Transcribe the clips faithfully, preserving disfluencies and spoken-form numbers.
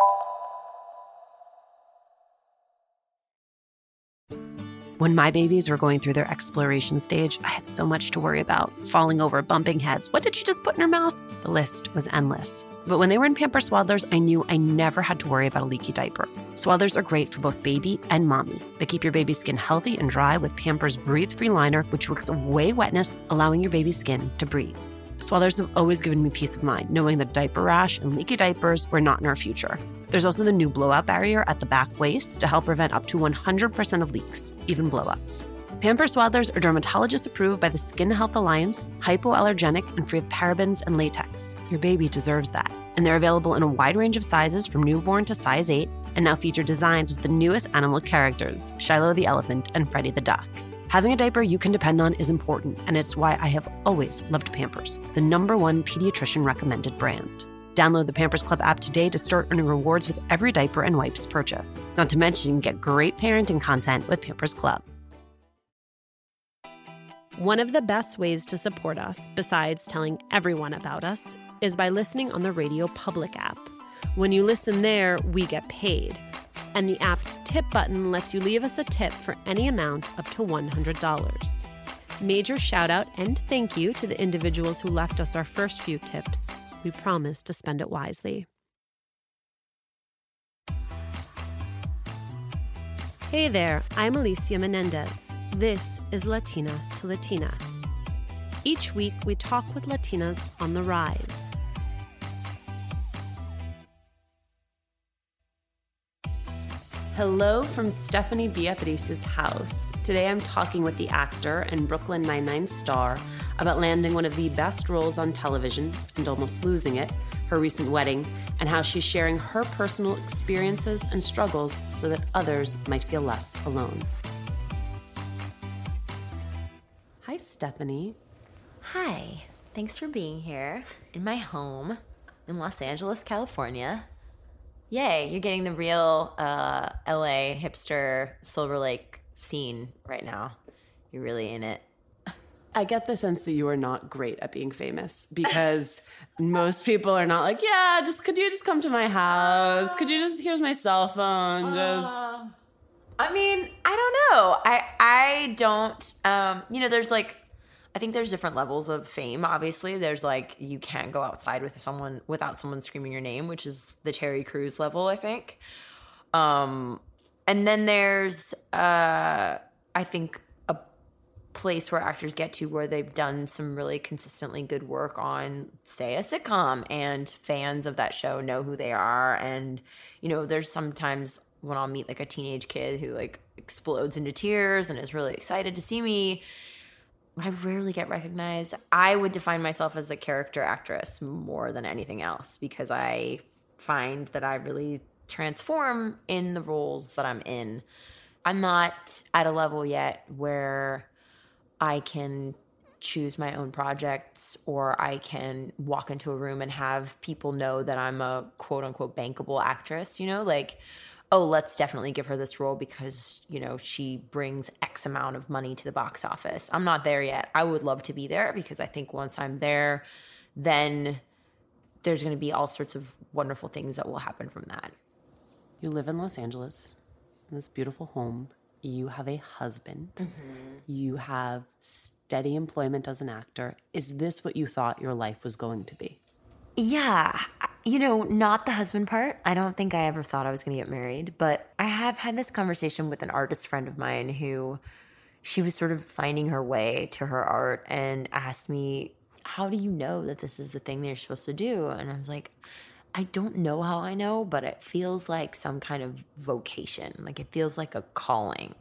When my babies were going through their exploration stage, I had so much to worry about. Falling over, bumping heads. What did she just put in her mouth? The list was endless. But when they were in Pampers Swaddlers, I knew I never had to worry about a leaky diaper. Swaddlers are great for both baby and mommy. They keep your baby's skin healthy and dry with Pampers Breathe-Free Liner, which wicks away wetness, allowing your baby's skin to breathe. Swaddlers have always given me peace of mind, knowing that diaper rash and leaky diapers were not in our future. There's also the new blowout barrier at the back waist to help prevent up to one hundred percent of leaks, even blowouts. Pampers Swaddlers are dermatologist approved by the Skin Health Alliance, hypoallergenic, and free of parabens and latex. Your baby deserves that. And they're available in a wide range of sizes from newborn to size eight, and now feature designs with the newest animal characters, Shiloh the elephant and Freddie the duck. Having a diaper you can depend on is important, and it's why I have always loved Pampers, the number one pediatrician recommended brand. Download the Pampers Club app today to start earning rewards with every diaper and wipes purchase. Not to mention, get great parenting content with Pampers Club. One of the best ways to support us, besides telling everyone about us, is by listening on the Radio Public app. When you listen there, we get paid. And the app's tip button lets you leave us a tip for any amount up to one hundred dollars. Major shout out and thank you to the individuals who left us our first few tips. We promise to spend it wisely. Hey there, I'm Alicia Menendez. This is Latina to Latina. Each week, we talk with Latinas on the rise. Hello from Stephanie Beatrice's house. Today I'm talking with the actor and Brooklyn Nine-Nine star about landing one of the best roles on television and almost losing it, her recent wedding, and how she's sharing her personal experiences and struggles so that others might feel less alone. Hi, Stephanie. Hi. Thanks for being here in my home in Los Angeles, California. Yay, you're getting the real uh, L A hipster Silver Lake scene right now. You're really in it. I get the sense that you are not great at being famous because most people are not like, yeah, just could you just come to my house? Could you just, here's my cell phone, just... Uh, I mean, I don't know. I, I don't, um, you know, there's like, I think there's different levels of fame, obviously. There's like, you can't go outside with someone without someone screaming your name, which is the Terry Crews level, I think. Um, and then there's, uh, I think, a place where actors get to where they've done some really consistently good work on, say, a sitcom, and fans of that show know who they are. And, you know, there's sometimes when I'll meet like a teenage kid who like explodes into tears and is really excited to see me, I rarely get recognized. I would define myself as a character actress more than anything else because I find that I really transform in the roles that I'm in. I'm not at a level yet where I can choose my own projects or I can walk into a room and have people know that I'm a quote unquote bankable actress, you know, like, oh, let's definitely give her this role because, you know, she brings X amount of money to the box office. I'm not there yet. I would love to be there because I think once I'm there, then there's going to be all sorts of wonderful things that will happen from that. You live in Los Angeles, in this beautiful home. You have a husband. Mm-hmm. You have steady employment as an actor. Is this what you thought your life was going to be? Yeah. You know, not the husband part. I don't think I ever thought I was going to get married, but I have had this conversation with an artist friend of mine who she was sort of finding her way to her art and asked me, how do you know that this is the thing that you're supposed to do? And I was like, I don't know how I know, but it feels like some kind of vocation. Like it feels like a calling.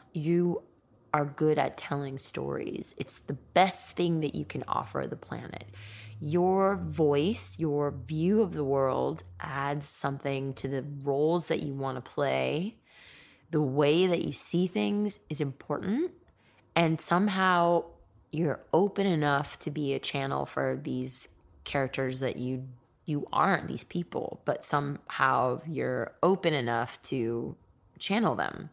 You are good at telling stories. It's the best thing that you can offer the planet. Your voice, your view of the world adds something to the roles that you want to play. The way that you see things is important. And somehow you're open enough to be a channel for these characters that you you aren't, these people, but somehow you're open enough to channel them.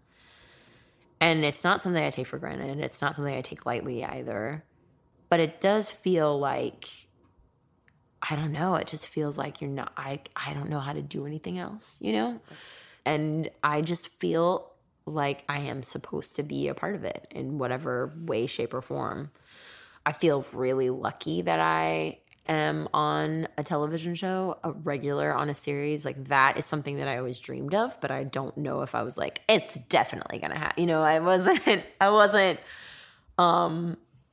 And it's not something I take for granted. It's not something I take lightly either. But it does feel like I don't know. It just feels like you're not, I, I don't know how to do anything else, you know? And I just feel like I am supposed to be a part of it in whatever way, shape, or form. I feel really lucky that I am on a television show, a regular on a series. Like, that is something that I always dreamed of, but I don't know if I was like, it's definitely going to happen. You know, I wasn't, I wasn't, um,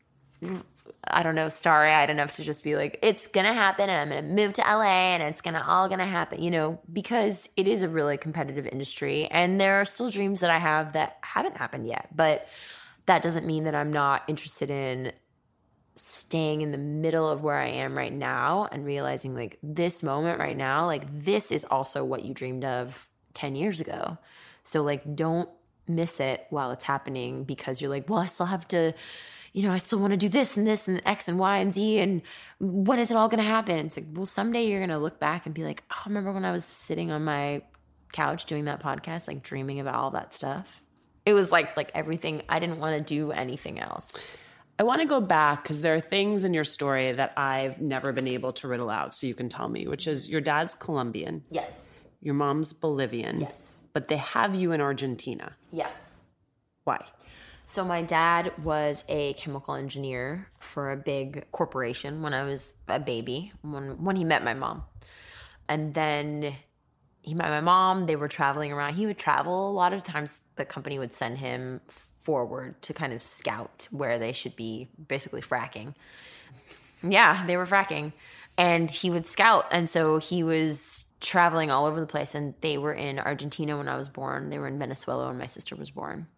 I don't know, starry-eyed enough to just be like, it's going to happen and I'm going to move to L A and it's going to all going to happen, you know, because it is a really competitive industry and there are still dreams that I have that haven't happened yet. But that doesn't mean that I'm not interested in staying in the middle of where I am right now and realizing like this moment right now, like this is also what you dreamed of ten years ago. So like, don't miss it while it's happening because you're like, well, I still have to, you know, I still want to do this and this and X and Y and Z and when is it all going to happen? It's like, well, someday you're going to look back and be like, oh, remember when I was sitting on my couch doing that podcast, like dreaming about all that stuff? It was like, like everything, I didn't want to do anything else. I want to go back because there are things in your story that I've never been able to riddle out, so you can tell me, which is your dad's Colombian. Yes. Your mom's Bolivian. Yes. But they have you in Argentina. Yes. Why? So my dad was a chemical engineer for a big corporation when I was a baby, when when he met my mom. And then he met my mom. They were traveling around. He would travel. A lot of times the company would send him forward to kind of scout where they should be basically fracking. Yeah, they were fracking. And he would scout. And so he was traveling all over the place. And they were in Argentina when I was born. They were in Venezuela when my sister was born.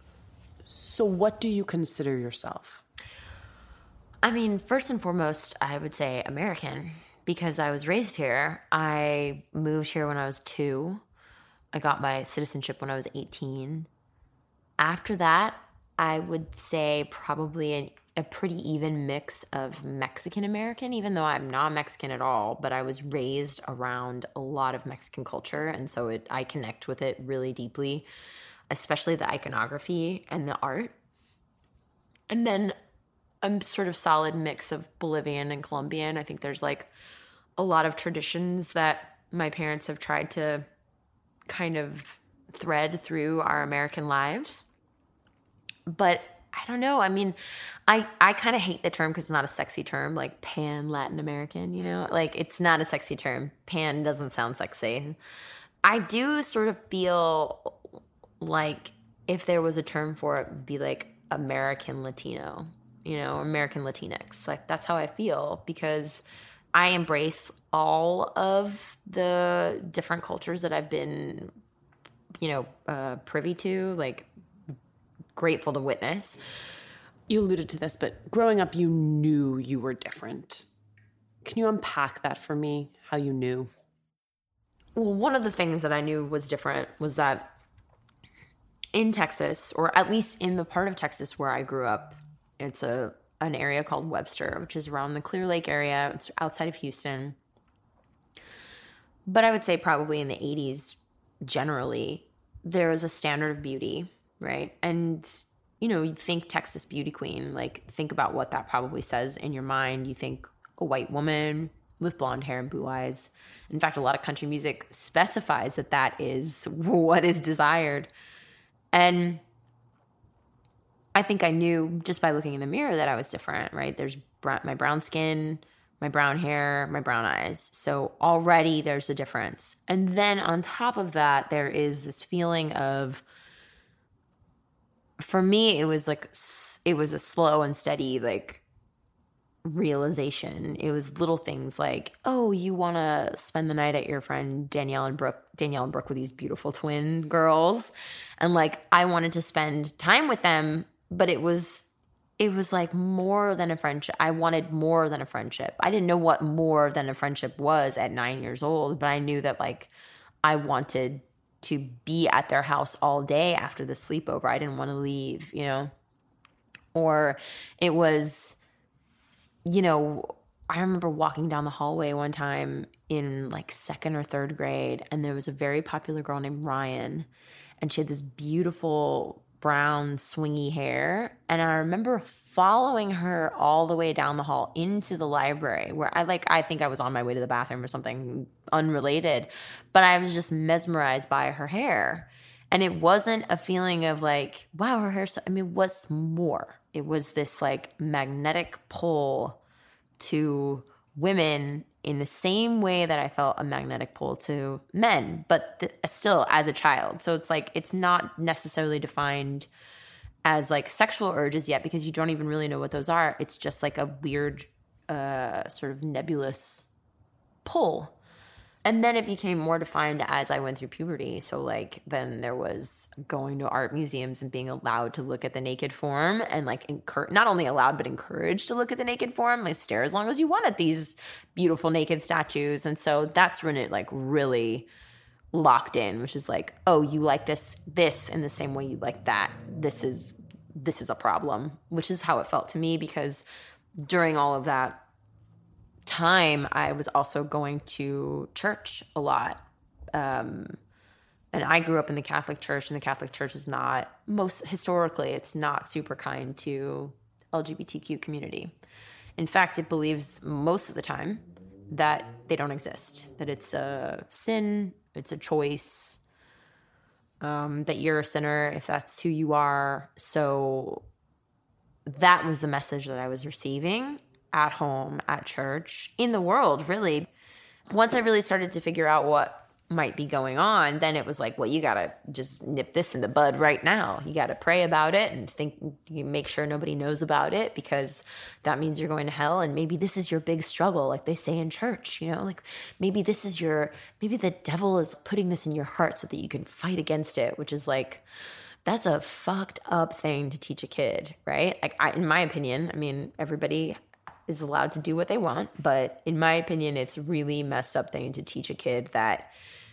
So what do you consider yourself? I mean, first and foremost, I would say American because I was raised here. I moved here when I was two. I got my citizenship when I was eighteen. After that, I would say probably an, a pretty even mix of Mexican-American, even though I'm not Mexican at all, but I was raised around a lot of Mexican culture, and so it, I connect with it really deeply, especially the iconography and the art. And then a sort of solid mix of Bolivian and Colombian. I think there's like a lot of traditions that my parents have tried to kind of thread through our American lives. But I don't know. I mean, I, I kind of hate the term because it's not a sexy term, like pan Latin American, you know? Like, it's not a sexy term. Pan doesn't sound sexy. I do sort of feel like if there was a term for it, it would be like American Latino, you know, American Latinx. Like, that's how I feel because I embrace all of the different cultures that I've been, you know, uh, privy to, like grateful to witness. You alluded to this, but growing up, you knew you were different. Can you unpack that for me, how you knew? Well, one of the things that I knew was different was that in Texas, or at least in the part of Texas where I grew up, it's a an area called Webster, which is around the Clear Lake area. It's outside of Houston. But I would say probably in the eighties, generally, there was a standard of beauty, right? And, you know, you think Texas beauty queen, like think about what that probably says in your mind. You think a white woman with blonde hair and blue eyes. In fact, a lot of country music specifies that that is what is desired. And I think I knew just by looking in the mirror that I was different, right? There's brown, my brown skin, my brown hair, my brown eyes. So already there's a difference. And then on top of that, there is this feeling of, for me, it was like, it was a slow and steady, like, realization. It was little things like, oh, you want to spend the night at your friend Danielle and Brooke, Danielle and Brooke with these beautiful twin girls. And like, I wanted to spend time with them, but it was, it was like more than a friendship. I wanted more than a friendship. I didn't know what more than a friendship was at nine years old, but I knew that like I wanted to be at their house all day after the sleepover. I didn't want to leave, you know, or it was, you know, I remember walking down the hallway one time in like second or third grade, and there was a very popular girl named Ryan, and she had this beautiful brown swingy hair. And I remember following her all the way down the hall into the library where I like, I think I was on my way to the bathroom or something unrelated, but I was just mesmerized by her hair. And it wasn't a feeling of like, wow, her hair's so, I mean, it was more. It was this like magnetic pull to women in the same way that I felt a magnetic pull to men, but th- still as a child. So it's like, it's not necessarily defined as like sexual urges yet because you don't even really know what those are. It's just like a weird uh, sort of nebulous pull. And then it became more defined as I went through puberty. So like then there was going to art museums and being allowed to look at the naked form and like incur- not only allowed but encouraged to look at the naked form, like stare as long as you want at these beautiful naked statues. And so that's when it like really locked in, which is like, oh, you like this this in the same way you like that. This is this is a problem, which is how it felt to me because during all of that time, I was also going to church a lot. Um, and I grew up in the Catholic Church, and the Catholic Church is not, most historically, it's not super kind to L G B T Q community. In fact, it believes most of the time that they don't exist, that it's a sin, it's a choice, um, that you're a sinner if that's who you are. So that was the message that I was receiving at home, at church, in the world, really. Once I really started to figure out what might be going on, then it was like, well, you got to just nip this in the bud right now. You got to pray about it and think, you make sure nobody knows about it because that means you're going to hell. And maybe this is your big struggle, like they say in church, you know, like maybe this is your, maybe the devil is putting this in your heart so that you can fight against it, which is like, that's a fucked up thing to teach a kid, right? Like I, in my opinion, I mean, everybody is allowed to do what they want. But in my opinion, it's really messed up thing to teach a kid that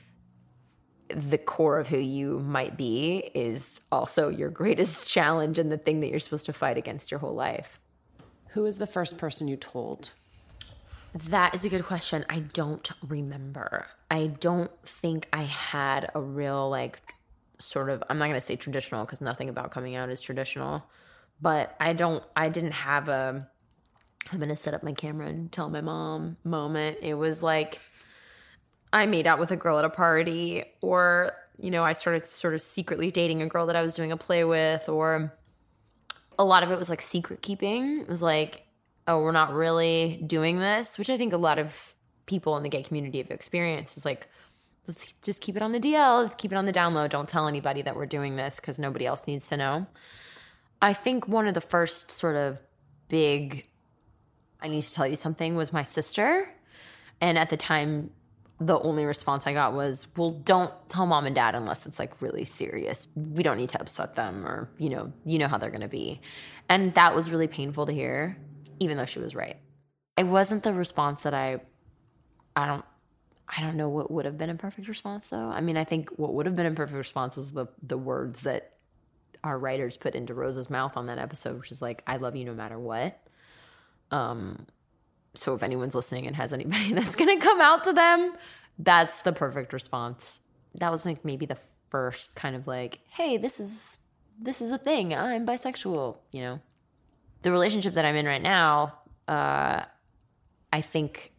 the core of who you might be is also your greatest challenge and the thing that you're supposed to fight against your whole life. Who is the first person you told? That is a good question. I don't remember. I don't think I had a real like sort of, I'm not going to say traditional because nothing about coming out is traditional, but I don't, I didn't have a, I'm going to set up my camera and tell my mom moment. It was like I made out with a girl at a party, or, you know, I started sort of secretly dating a girl that I was doing a play with, or a lot of it was like secret keeping. It was like, oh, we're not really doing this, which I think a lot of people in the gay community have experienced. It's like, let's just keep it on the D L. Let's keep it on the down low. Don't tell anybody that we're doing this because nobody else needs to know. I think one of the first sort of big I need to tell you something was my sister. And at the time, the only response I got was, well, don't tell mom and dad unless it's like really serious. We don't need to upset them, or, you know, you know how they're going to be. And that was really painful to hear, even though she was right. It wasn't the response that I, I don't, I don't know what would have been a perfect response though. I mean, I think what would have been a perfect response is the, the words that our writers put into Rose's mouth on that episode, which is like, I love you no matter what. Um, so if anyone's listening and has anybody that's going to come out to them, that's the perfect response. That was like maybe the first kind of like, hey, this is, this is a thing. I'm bisexual, you know. The relationship that I'm in right now, uh, I think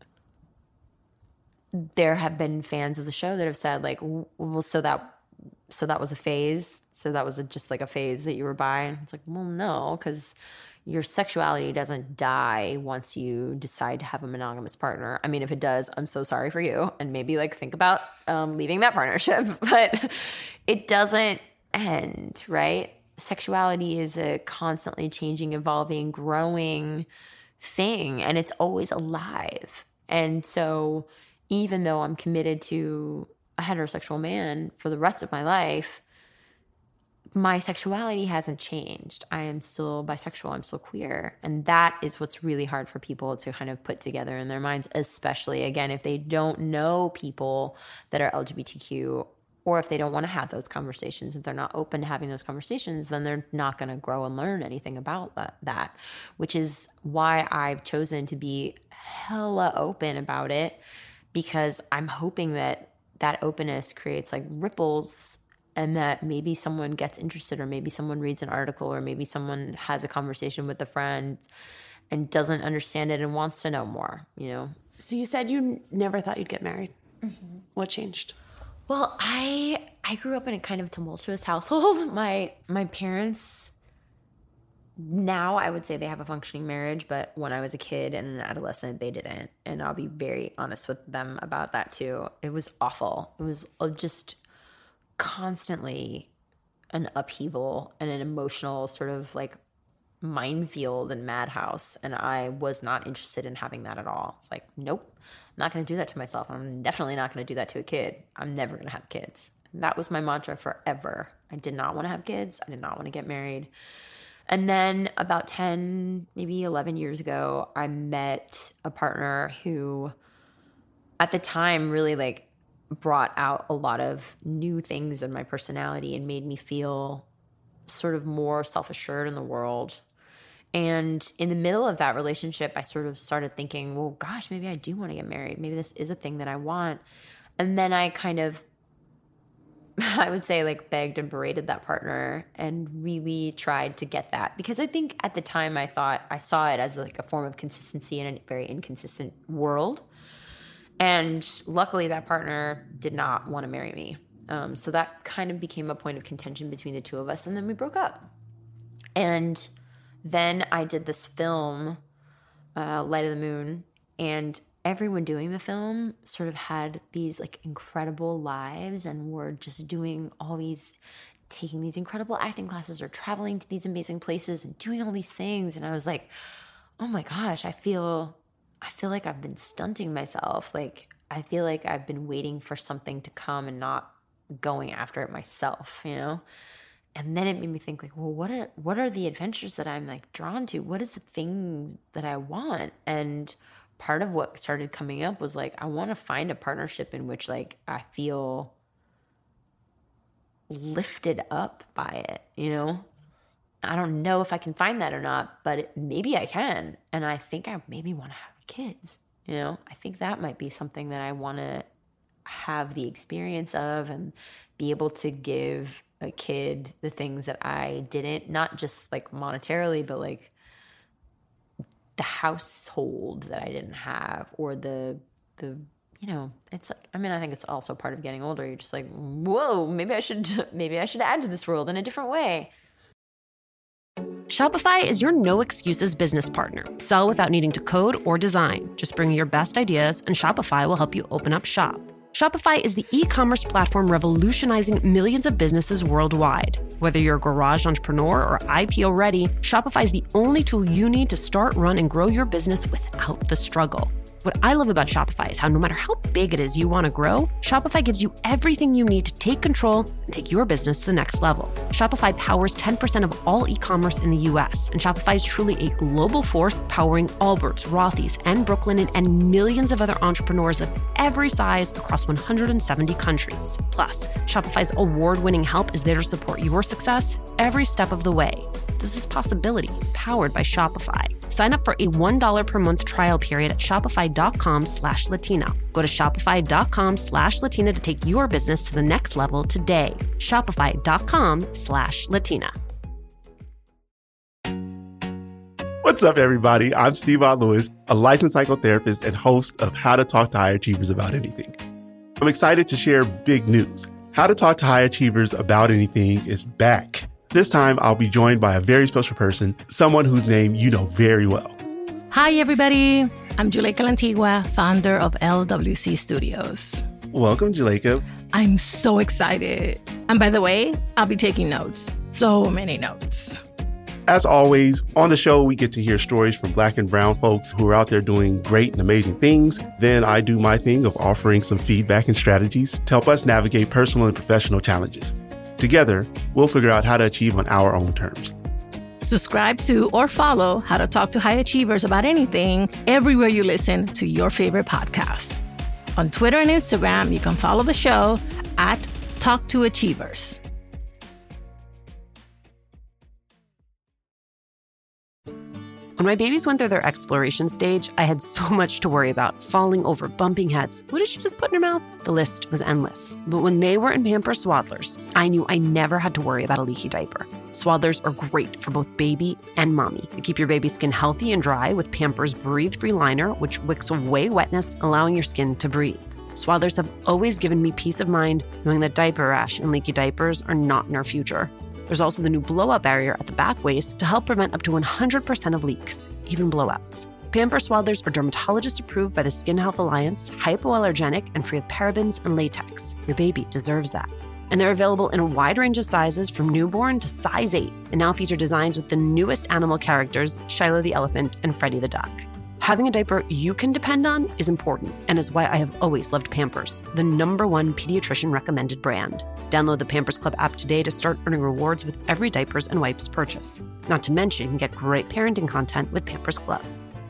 there have been fans of the show that have said like, well, so that, so that was a phase. So that was a, just like a phase that you were by. And it's like, well, no, because your sexuality doesn't die once you decide to have a monogamous partner. I mean, if it does, I'm so sorry for you. And maybe like think about um, leaving that partnership, but it doesn't end, right? Sexuality is a constantly changing, evolving, growing thing, and it's always alive. And so even though I'm committed to a heterosexual man for the rest of my life, my sexuality hasn't changed. I am still bisexual. I'm still queer. And that is what's really hard for people to kind of put together in their minds, especially, again, if they don't know people that are L G B T Q, or if they don't want to have those conversations. If they're not open to having those conversations, then they're not going to grow and learn anything about that, that, which is why I've chosen to be hella open about it, because I'm hoping that that openness creates like ripples and that maybe someone gets interested, or maybe someone reads an article, or maybe someone has a conversation with a friend and doesn't understand it and wants to know more, you know? So you said you never thought you'd get married. Mm-hmm. What changed? Well, I I grew up in a kind of tumultuous household. My my parents, now I would say they have a functioning marriage, but when I was a kid and an adolescent, they didn't. And I'll be very honest with them about that too. It was awful. It was just constantly an upheaval and an emotional sort of like minefield and madhouse. And I was not interested in having that at all. It's like, nope, I'm not going to do that to myself. I'm definitely not going to do that to a kid. I'm never going to have kids. And that was my mantra forever. I did not want to have kids. I did not want to get married. And then about ten, maybe eleven years ago, I met a partner who at the time really like brought out a lot of new things in my personality and made me feel sort of more self-assured in the world. And in the middle of that relationship, I sort of started thinking, well, gosh, maybe I do want to get married. Maybe this is a thing that I want. And then I kind of, I would say like begged and berated that partner and really tried to get that. Because I think at the time I thought, I saw it as like a form of consistency in a very inconsistent world. And luckily that partner did not want to marry me. Um, so that kind of became a point of contention between the two of us. And then we broke up. And then I did this film, uh, Light of the Moon, and everyone doing the film sort of had these like incredible lives and were just doing all these, taking these incredible acting classes or traveling to these amazing places and doing all these things. And I was like, oh my gosh, I feel, I feel like I've been stunting myself. Like, I feel like I've been waiting for something to come and not going after it myself, you know? And then it made me think like, well, what are, what are the adventures that I'm like drawn to? What is the thing that I want? And part of what started coming up was like, I want to find a partnership in which like I feel lifted up by it, you know? I don't know if I can find that or not, but it, maybe I can. And I think I maybe want to have kids, you know? I think that might be something that I want to have the experience of and be able to give a kid the things that I didn't, not just like monetarily, but like the household that I didn't have, or the, the, you know, it's like, I mean, I think it's also part of getting older. You're just like, whoa, maybe I should, maybe I should add to this world in a different way. Shopify is your no excuses business partner. Sell without needing to code or design. Just bring your best ideas and Shopify will help you open up shop. Shopify is the e-commerce platform revolutionizing millions of businesses worldwide. Whether you're a garage entrepreneur or I P O ready, Shopify is the only tool you need to start, run, and grow your business without the struggle. What I love about Shopify is how no matter how big it is you want to grow, Shopify gives you everything you need to take control and take your business to the next level. Shopify powers ten percent of all e-commerce in the U S, and Shopify is truly a global force powering Allbirds, Rothy's, and Brooklinen, and millions of other entrepreneurs of every size across one hundred seventy countries. Plus, Shopify's award-winning help is there to support your success every step of the way. This is Possibility, powered by Shopify. Sign up for a one dollar per month trial period at shopify.com slash Latina. Go to shopify.com slash Latina to take your business to the next level today. Shopify.com slash Latina. What's up, everybody? I'm Steve-On Lewis, a licensed psychotherapist and host of How to Talk to High Achievers About Anything. I'm excited to share big news. How to Talk to High Achievers About Anything is back. This time, I'll be joined by a very special person, someone whose name you know very well. Hi, everybody. I'm Juleyka Lantigua, founder of L W C Studios. Welcome, Juleyka. I'm so excited. And by the way, I'll be taking notes. So many notes. As always, on the show, we get to hear stories from Black and brown folks who are out there doing great and amazing things. Then I do my thing of offering some feedback and strategies to help us navigate personal and professional challenges. Together, we'll figure out how to achieve on our own terms. Subscribe to or follow How to Talk to High Achievers About Anything everywhere you listen to your favorite podcast. On Twitter and Instagram, you can follow the show at Talk to Achievers. When my babies went through their exploration stage, I had so much to worry about. Falling over, bumping heads. What did she just put in her mouth? The list was endless. But when they were in Pampers Swaddlers, I knew I never had to worry about a leaky diaper. Swaddlers are great for both baby and mommy. They keep your baby's skin healthy and dry with Pampers Breathe-Free Liner, which wicks away wetness, allowing your skin to breathe. Swaddlers have always given me peace of mind knowing that diaper rash and leaky diapers are not in our future. There's also the new blowout barrier at the back waist to help prevent up to one hundred percent of leaks, even blowouts. Pampers Swaddlers are dermatologist approved by the Skin Health Alliance, hypoallergenic, and free of parabens and latex. Your baby deserves that. And they're available in a wide range of sizes from newborn to size eight, and now feature designs with the newest animal characters, Shiloh the elephant and Freddie the duck. Having a diaper you can depend on is important, and is why I have always loved Pampers, the number one pediatrician recommended brand. Download the Pampers Club app today to start earning rewards with every diapers and wipes purchase. Not to mention, you can get great parenting content with Pampers Club.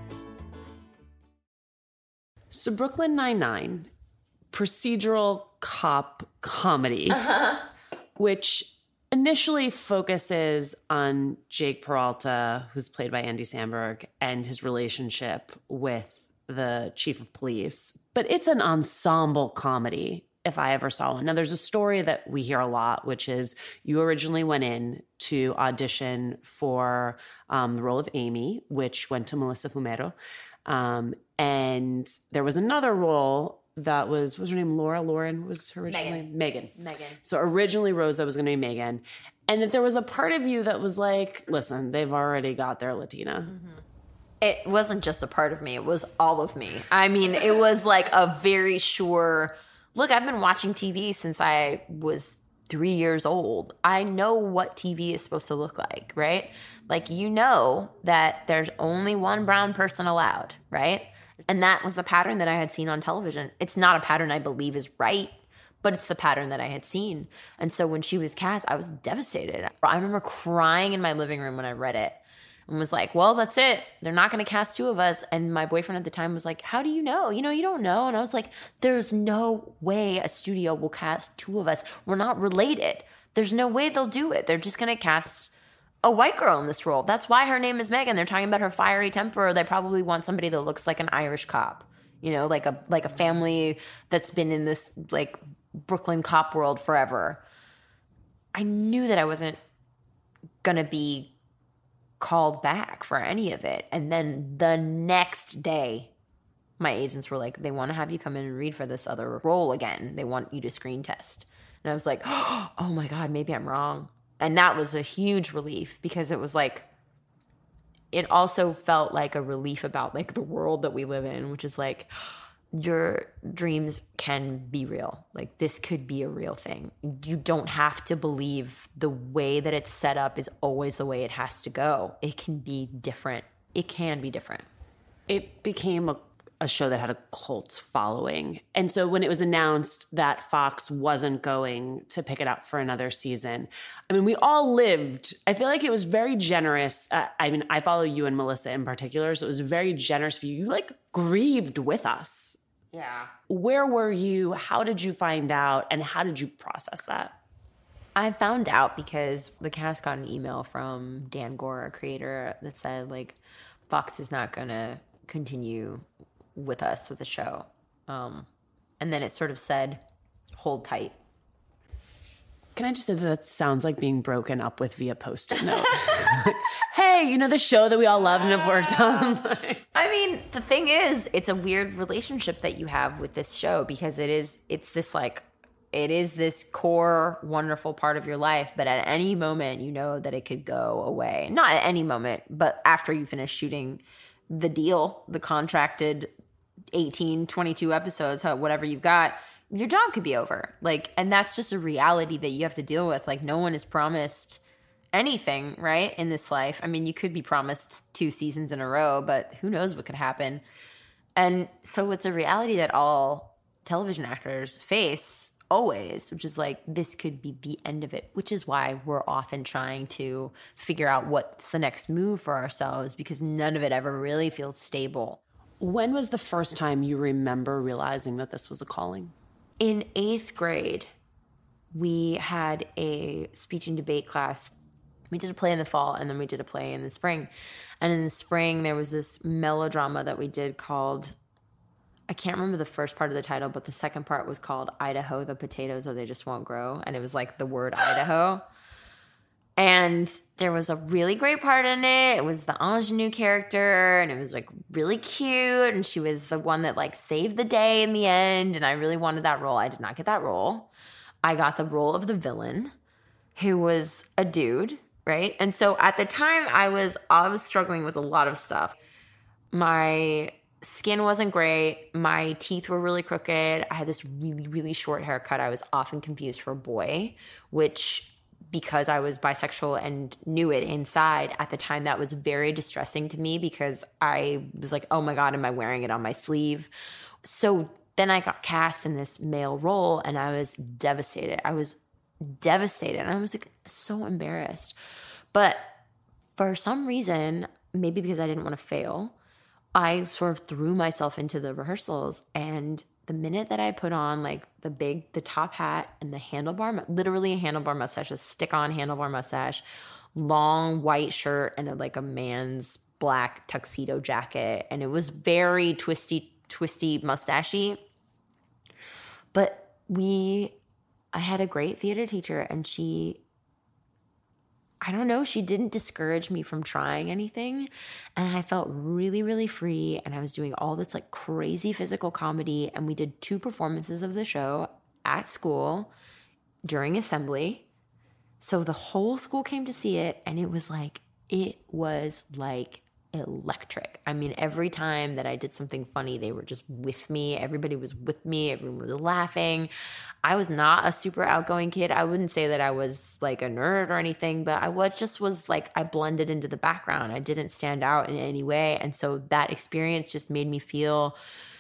So Brooklyn Nine-Nine, procedural cop comedy, uh-huh. which initially focuses on Jake Peralta, who's played by Andy Samberg, and his relationship with the chief of police. But it's an ensemble comedy, if I ever saw one. Now, there's a story that we hear a lot, which is you originally went in to audition for um, the role of Amy, which went to Melissa Fumero. Um, and there was another role that was, what was her name? Laura? Lauren was her originally? Megan. Megan. Megan. So originally Rosa was going to be Megan. And that there was a part of you that was like, listen, they've already got their Latina. Mm-hmm. It wasn't just a part of me. It was all of me. I mean, it was like a very sure, look, I've been watching T V since I was three years old. I know what T V is supposed to look like, right? Like, you know that there's only one brown person allowed, right? And that was the pattern that I had seen on television. It's not a pattern I believe is right, but it's the pattern that I had seen. And so when she was cast, I was devastated. I remember crying in my living room when I read it and was like, well, that's it. They're not going to cast two of us. And my boyfriend at the time was like, how do you know? You know, you don't know. And I was like, there's no way a studio will cast two of us. We're not related. There's no way they'll do it. They're just going to cast a white girl in this role. That's why her name is Megan. They're talking about her fiery temper. They probably want somebody that looks like an Irish cop, you know, like a like a family that's been in this like Brooklyn cop world forever. I knew that I wasn't gonna be called back for any of it. And then the next day, my agents were like, they want to have you come in and read for this other role again. They want you to screen test. And I was like, oh my God, maybe I'm wrong. And that was a huge relief because it was like, it also felt like a relief about like the world that we live in, which is like, your dreams can be real. Like, this could be a real thing. You don't have to believe the way that it's set up is always the way it has to go. It can be different. It can be different. It became a a show that had a cult following. And so when it was announced that Fox wasn't going to pick it up for another season, I mean, we all lived. I feel like it was very generous. Uh, I mean, I follow you and Melissa in particular, so it was very generous for you. You like grieved with us. Yeah. Where were you? How did you find out? And how did you process that? I found out because the cast got an email from Dan Gore, a creator, that said, like, Fox is not going to continue with us with the show. Um, and then it sort of said, hold tight. Can I just say that, that sounds like being broken up with via post-it note? Hey, you know the show that we all loved and have worked on? I mean, the thing is, it's a weird relationship that you have with this show because it is, it's this like, it is this core, wonderful part of your life, but at any moment, you know that it could go away. Not at any moment, but after you finish shooting the deal, the contracted eighteen, twenty-two episodes, whatever you've got, your job could be over. Like, and that's just a reality that you have to deal with. Like, no one is promised anything, right, in this life. I mean, you could be promised two seasons in a row, but who knows what could happen. And so it's a reality that all television actors face always, which is like, this could be the end of it, which is why we're often trying to figure out what's the next move for ourselves, because none of it ever really feels stable. When was the first time you remember realizing that this was a calling? In eighth grade, we had a speech and debate class. We did a play in the fall, and then we did a play in the spring. And in the spring, there was this melodrama that we did called, I can't remember the first part of the title, but the second part was called Idaho, the Potatoes, or They Just Won't Grow. And it was like the word Idaho. And there was a really great part in it. It was the ingenue character, and it was like really cute. And she was the one that like saved the day in the end. And I really wanted that role. I did not get that role. I got the role of the villain, who was a dude. Right. And so at the time I was, I was struggling with a lot of stuff. My skin wasn't great. My teeth were really crooked. I had this really, really short haircut. I was often confused for a boy, which because I was bisexual and knew it inside at the time, that was very distressing to me because I was like, oh my God, am I wearing it on my sleeve? So then I got cast in this male role and I was devastated. I was devastated. And I was like so embarrassed. But for some reason, maybe because I didn't want to fail, I sort of threw myself into the rehearsals. And the minute that I put on like the big, the top hat and the handlebar, literally a handlebar mustache, a stick-on handlebar mustache, long white shirt, and a, like a man's black tuxedo jacket. And it was very twisty, twisty, mustachy. But we... I had a great theater teacher, and she, I don't know, she didn't discourage me from trying anything. And I felt really, really free. And I was doing all this like crazy physical comedy. And we did two performances of the show at school during assembly. So the whole school came to see it. And it was like, it was like electric. I mean, every time that I did something funny, they were just with me. Everybody was with me. Everyone was laughing. I was not a super outgoing kid. I wouldn't say that I was like a nerd or anything, but I was just was like, I blended into the background. I didn't stand out in any way. And so that experience just made me feel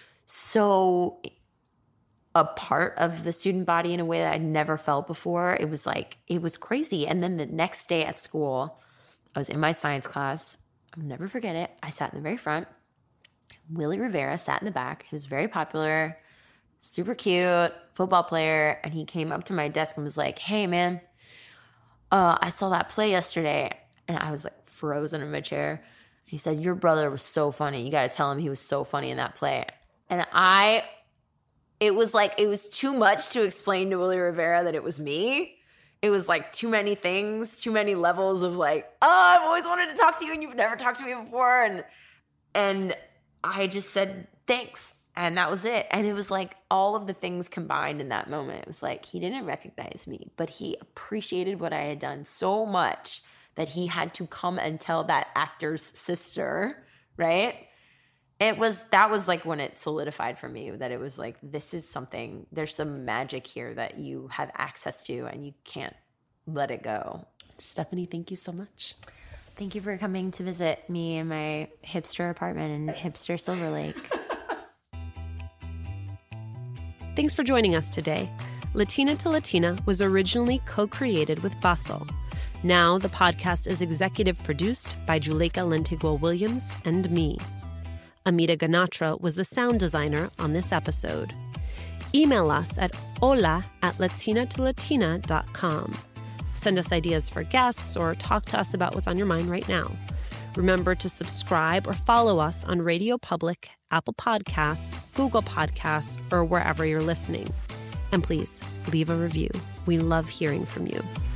so a part of the student body in a way that I'd never felt before. It was like, it was crazy. And then the next day at school, I was in my science class. I'll never forget it. I sat in the very front. Willie Rivera sat in the back. He was very popular, super cute, football player. And he came up to my desk and was like, hey, man, uh, I saw that play yesterday. And I was like frozen in my chair. He said, your brother was so funny. You got to tell him he was so funny in that play. And I, it was like, it was too much to explain to Willie Rivera that it was me. It was like too many things, too many levels of like, oh, I've always wanted to talk to you and you've never talked to me before. And and I just said, thanks. And that was it. And it was like all of the things combined in that moment. It was like he didn't recognize me, but he appreciated what I had done so much that he had to come and tell that actor's sister, right? It was, that was like when it solidified for me that it was like, this is something, there's some magic here that you have access to and you can't let it go. Stephanie, thank you so much. Thank you for coming to visit me in my hipster apartment in hipster Silver Lake. Thanks for joining us today. Latina to Latina was originally co-created with Bustle. Now the podcast is executive produced by Juleka Lentigua-Williams and me. Amita Ganatra was the sound designer on this episode. Email us at hola at latina to latina dot com. Send us ideas for guests or talk to us about what's on your mind right now. Remember to subscribe or follow us on Radio Public, Apple Podcasts, Google Podcasts, or wherever you're listening. And please leave a review. We love hearing from you.